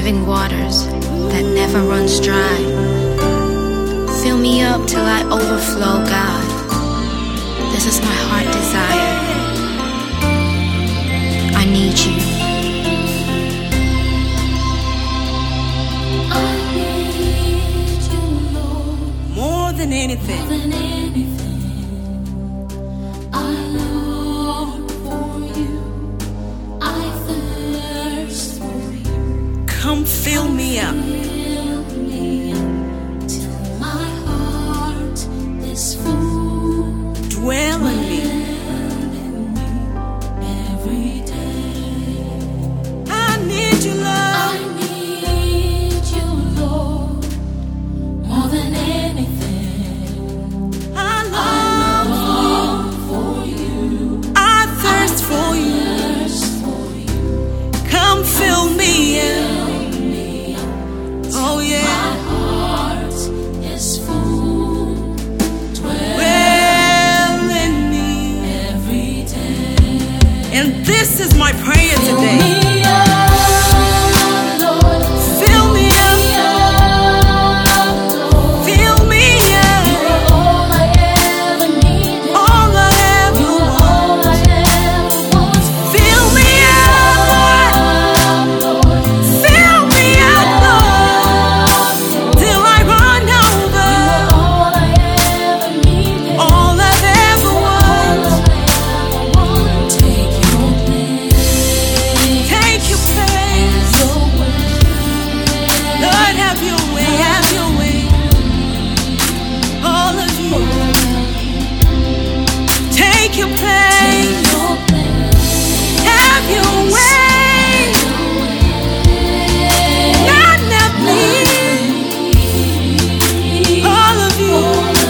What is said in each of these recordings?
living waters that never runs dry. Fill me up till I overflow, God. This is my heart desire. I need you. I need you, Lord. More than anything. More than anything. I long for you. I thirst for you. Come fill me up. Fill me up till my heart is full. Dwell in me. Every day. I need you, I Lord. need you, Lord, more than anything. I I love you. long for you. I thirst for you. Thirst for you. Come fill me in. Fill me up. Oh yeah. My heart is full. Dwell Dwell in me. every day. And this is my prayer Fill today. me up, Lord. Fill me up. Lord. Fill me up. You're all I ever needed. All I ever You're want. all I ever want. Fill me up, Lord. Fill me up, Lord. Till I run over. All I ever needed. All I've ever want. Take your place. Take your place. Your way. Lord, have your way. Have your way. All of you. Take your place. Your place. Have your way. Not me. All of you.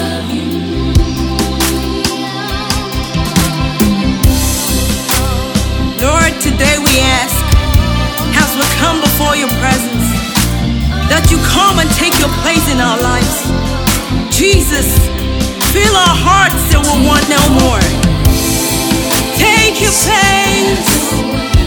Lord, today we ask, as we come before your presence, that you come and take your place in our lives. Jesus, fill our hearts till we want no more. Take your place.